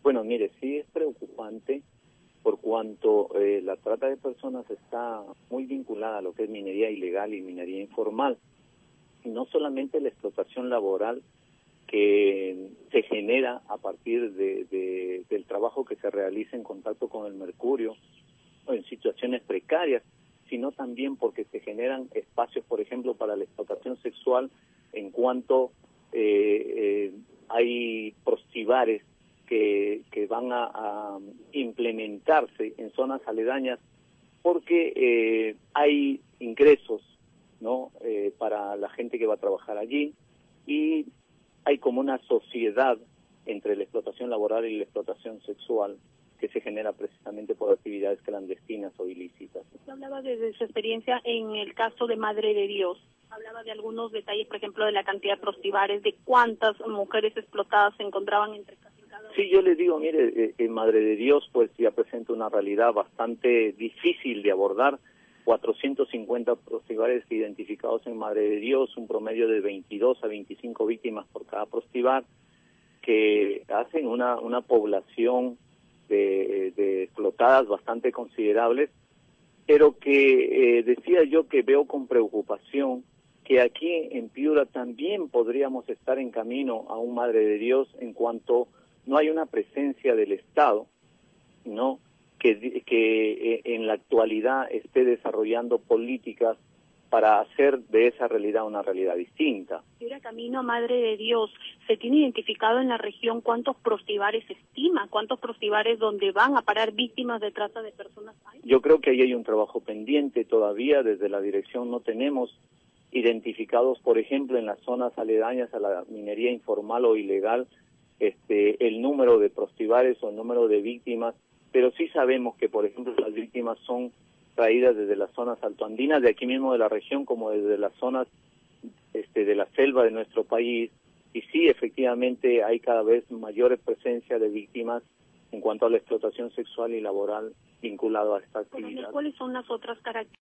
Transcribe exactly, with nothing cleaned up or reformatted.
Bueno, mire, sí es preocupante por cuanto eh, la trata de personas está muy vinculada a lo que es minería ilegal y minería informal. Y no solamente la explotación laboral que se genera a partir de, de, del trabajo que se realiza en contacto con el mercurio o en situaciones precarias, sino también porque se generan espacios, por ejemplo, para la explotación sexual en cuanto eh, eh, hay prostibares que, que van a, a implementarse en zonas aledañas porque eh, hay ingresos, ¿no? Eh, para la gente que va a trabajar allí, y hay como una sociedad entre la explotación laboral y la explotación sexual que se genera precisamente por actividades clandestinas o ilícitas. Usted hablaba de su experiencia en el caso de Madre de Dios. Hablaba de algunos detalles, por ejemplo, de la cantidad de prostibares, de cuántas mujeres explotadas se encontraban entre casi cada uno. Sí, yo les digo, mire, en Madre de Dios pues ya presenta una realidad bastante difícil de abordar. cuatrocientos cincuenta prostibares identificados en Madre de Dios, un promedio de veintidós a veinticinco víctimas por cada prostibar, que hacen una, una población de, de explotadas bastante considerables, pero que eh, decía yo que veo con preocupación que aquí en Piura también podríamos estar en camino a un Madre de Dios en cuanto no hay una presencia del Estado, ¿no?, que, que en la actualidad esté desarrollando políticas para hacer de esa realidad una realidad distinta. Piura camino a Madre de Dios. ¿Se tiene identificado en la región cuántos prostibares se estima? ¿Cuántos prostibares donde van a parar víctimas de trata de personas hay? Yo creo que ahí hay un trabajo pendiente todavía. Desde la dirección no tenemos identificados, por ejemplo, en las zonas aledañas a la minería informal o ilegal, este, el número de prostibares o el número de víctimas, pero sí sabemos que, por ejemplo, las víctimas son traídas desde las zonas altoandinas, de aquí mismo de la región, como desde las zonas este, de la selva de nuestro país, y sí, efectivamente, hay cada vez mayor presencia de víctimas en cuanto a la explotación sexual y laboral vinculado a esta actividad. ¿Cuáles son las otras características